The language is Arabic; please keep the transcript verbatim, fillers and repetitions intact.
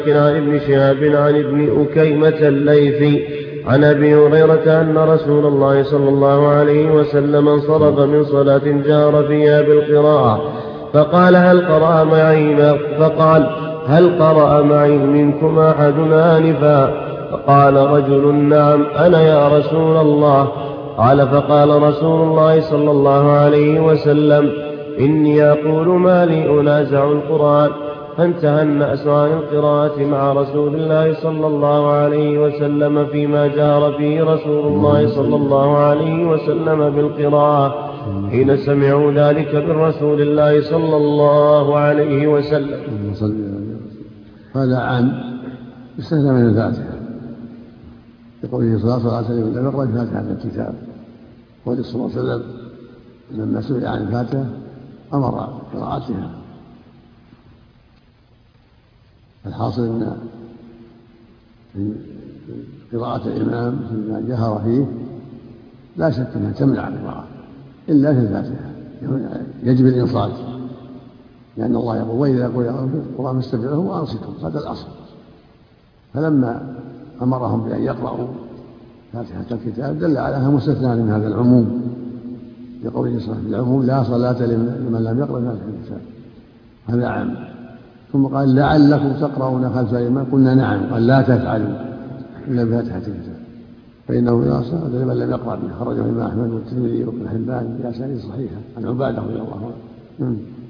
عن ابن شهاب عن ابن أكيمة الليثي عن أبي هريرة أن رسول الله صلى الله عليه وسلم انصرف من صلاة جار فيها بالقراءة فقال هل قرأ معي فقال هل قرأ معي منكم أحد آنفا؟ فقال رجل نعم أنا يا رسول الله. قال فقال رسول الله صلى الله عليه وسلم إني أقول ما لي أنازع القرآن. فانتهى الناس عن القراءة مع رسول الله صلى الله عليه وسلم فيما جار فيه رسول الله صلى الله عليه وسلم بالقراءة حين سمعوا ذلك من رسول الله صلى الله عليه وسلم. هذا عام يستثنى من الفاتحة يقول صلى الله عليه وسلم لم يقرأ الفاتحة في الكتاب، قال صلى الله عليه وسلم لما سئل عن الفاتحة أمر قراءتها. الحاصل أن قراءة الإمام فيما جهر فيه لا شك أنها تمنع القراءة إلا في الفاتحة، يجب الإنصات، لأن الله يقول وإذا قرئ القرآن فاستمعوا له وأنصتوا، هذا الأصل. فلما أمرهم بأن يقرأوا فاتحة الكتاب دل على أنها مستثنى من هذا العموم، لقوله صلى الله عليه وسلم العموم لا صلاة لمن لم يقرأ فاتحة الكتاب، هذا عام. ثم قال لعلكم تقرؤون خلف الإمام، قلنا نعم، قال لا تفعلوا إلا بفاتحة الكتاب فإنه لا صلاة لمن لم يقرأ به. خرجه الإمام أحمد والترمذي وابن حبان بأسانيد صحيحة عن عبادة رضي الله عنه.